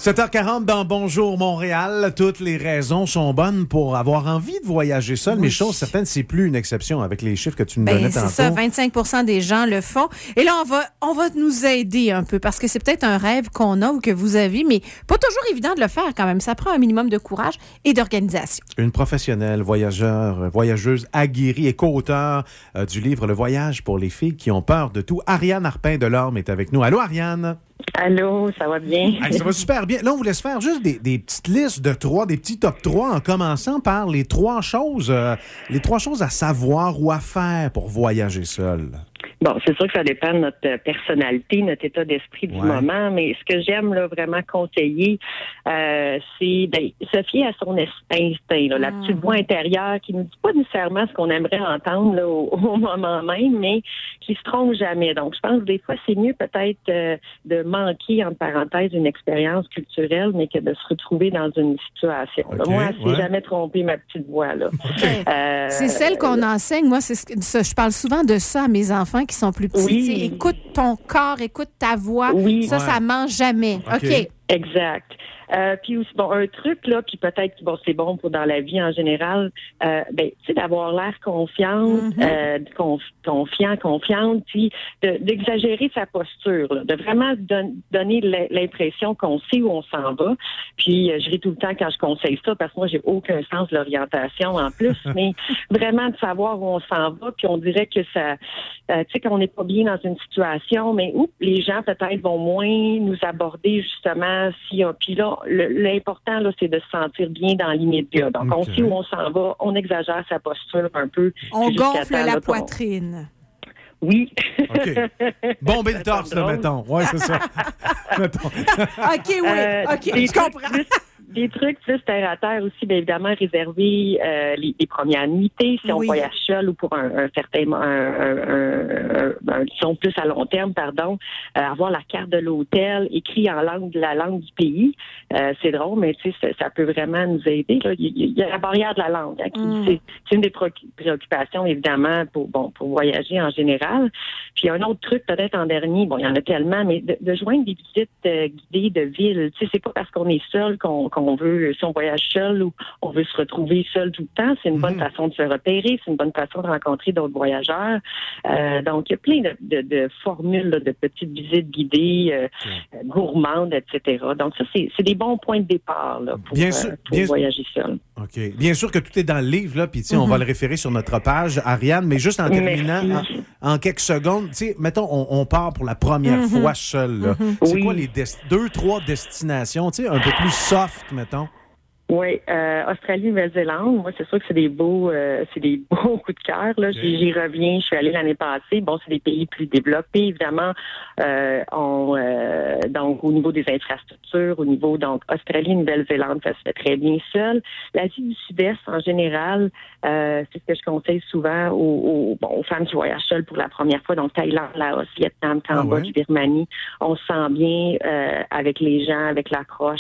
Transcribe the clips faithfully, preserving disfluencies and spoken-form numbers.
sept heures quarante dans Bonjour Montréal. Toutes les raisons sont bonnes pour avoir envie de voyager seul, oui. Mais chose certaine, c'est plus une exception avec les chiffres que tu nous ben, donnais c'est tantôt. C'est ça, vingt-cinq pour cent des gens le font. Et là, on va, on va nous aider un peu parce que c'est peut-être un rêve qu'on a ou que vous avez, mais pas toujours évident de le faire quand même. Ça prend un minimum de courage et d'organisation. Une professionnelle, voyageur, voyageuse aguerrie et co-auteur euh, du livre Le voyage pour les filles qui ont peur de tout. Ariane Arpin-Delorme est avec nous. Allô, Ariane? Allô, ça va bien? Hey, ça va super bien. Là, on voulait se faire juste des, des petites listes de trois, des petits top trois, en commençant par les trois choses, euh, les trois choses à savoir ou à faire pour voyager seul. Bon, c'est sûr que ça dépend de notre personnalité, notre état d'esprit du ouais. moment, mais ce que j'aime là, vraiment conseiller, euh, c'est ben, se fier à son instinct, là, mmh. la petite voix intérieure qui nous dit pas nécessairement ce qu'on aimerait entendre là, au, au moment même, mais qui se trompe jamais. Donc, je pense que des fois, c'est mieux peut-être euh, de manquer, entre parenthèses, une expérience culturelle, mais que de se retrouver dans une situation. Okay, moi, je n'ai ouais. jamais trompé ma petite voix. Là. Okay. Euh, c'est celle qu'on euh, enseigne. Moi, c'est ce, je parle souvent de ça à mes enfants qui sont plus petits. Oui. Écoute ton corps, écoute ta voix. Oui. Ça, ouais. ça ment jamais. OK. okay. Exact. Euh, puis aussi, bon, un truc, là, puis peut-être que bon, c'est bon pour dans la vie en général, euh, ben, tu sais, d'avoir l'air confiante, mm-hmm. euh, conf, confiant, confiante, puis de, d'exagérer sa posture, là, de vraiment don, donner l'impression qu'on sait où on s'en va. Puis, euh, je ris tout le temps quand je conseille ça, parce que moi, j'ai aucun sens de l'orientation en plus, mais vraiment de savoir où on s'en va, puis on dirait que ça, euh, tu sais, qu'on n'est pas bien dans une situation, mais où les gens peut-être vont moins nous aborder justement si, puis là, Le, l'important, là, c'est de se sentir bien dans l'immédiat. Donc, okay. on sait où on s'en va, on exagère sa posture un peu. On gonfle la poitrine. On... Oui. OK. Bomber le torse, là, mettons. Oui, c'est ça. mettons. OK, oui. Euh, OK, je comprends. Plus, des trucs plus terre à terre aussi, bien évidemment, réserver euh, les, les premières nuitées si oui. on voyage seul ou pour un, un certain, un, un, un, un, disons plus à long terme, pardon, euh, avoir la carte de l'hôtel écrit en langue de la langue du pays. Euh, c'est drôle, mais tu sais, ça, ça peut vraiment nous aider. Là. Il, il y a la barrière de la langue. Hein, qui, mm. c'est, c'est une des préoccupations, évidemment, pour bon pour voyager en général. Puis un autre truc, peut-être en dernier, bon, il y en a tellement, mais de, de joindre des visites euh, guidées de ville. Tu sais, c'est pas parce qu'on est seul qu'on, qu'on on veut, si on voyage seul ou on veut se retrouver seul tout le temps, c'est une bonne mmh. façon de se repérer, c'est une bonne façon de rencontrer d'autres voyageurs. Euh, donc, il y a plein de, de, de formules, là, de petites visites guidées, euh, mmh. gourmandes, et cetera. Donc, ça, c'est, c'est des bons points de départ là, pour, bien sûr, euh, pour bien voyager seul. OK. Bien sûr que tout est dans le livre, là, puis mmh. on va le référer sur notre page, Ariane, mais juste en terminant, en, en quelques secondes, tu sais, mettons, on, on part pour la première mmh. fois seul. Là. Mmh. C'est oui. quoi les des- deux, trois destinations, tu sais, un peu plus soft, mettons? Oui, euh, Australie, Nouvelle-Zélande, moi, c'est sûr que c'est des beaux, euh, c'est des beaux coups de cœur. Là, okay. j'y, j'y reviens. Je suis allée l'année passée. Bon, c'est des pays plus développés, évidemment. Euh, on, euh, donc, au niveau des infrastructures, au niveau donc Australie, Nouvelle-Zélande, ça se fait très bien seul. L'Asie du Sud-Est, en général, euh, c'est ce que je conseille souvent aux, aux, bon, aux femmes qui voyagent seules pour la première fois. Donc, Thaïlande, Laos, Vietnam, Cambodge, ah ouais? Birmanie. On se sent bien euh, avec les gens, avec l'approche.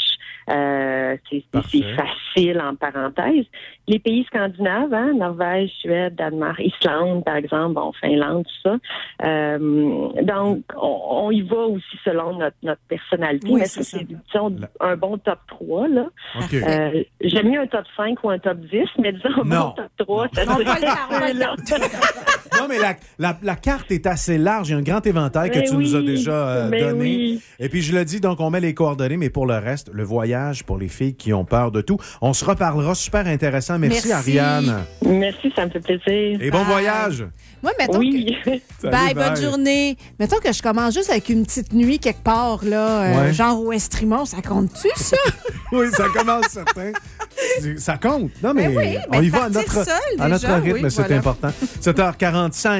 Euh, c'est, c'est facile, en parenthèse. Les pays scandinaves, hein, Norvège, Suède, Danemark, Islande, par exemple, bon, Finlande, tout ça. Euh, donc, on, on y va aussi selon notre, notre personnalité. Oui, mais c'est, c'est, c'est disons, un bon top trois, là. Okay. Euh, j'aime mieux un top cinq ou un top dix, mais disons un non. bon top trois. Non, ça non, serait là. non mais la, la, la carte est assez large. Il y a un grand éventail que mais tu oui, nous as déjà euh, donné. Oui. Et puis, je le dis, donc, on met les coordonnées, mais pour le reste, le voyage pour les filles qui ont peur de tout. On se reparlera. Super intéressant. Merci, Merci. Ariane. Merci, ça me fait plaisir. Et bon bye. Voyage. Moi, mettons oui. que... Salut, bye, bye, bonne journée. Mettons que je commence juste avec une petite nuit quelque part, là, euh, ouais. genre au Estrimont. Ça compte-tu, ça? Oui, ça commence, certain. Ça compte. Non, mais, mais oui, on mais y va à notre, seul, à notre déjà, rythme, oui, c'est voilà. important. sept heures quarante-cinq